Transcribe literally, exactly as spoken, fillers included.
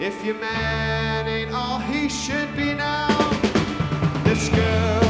If your man ain't all he should be now, this girl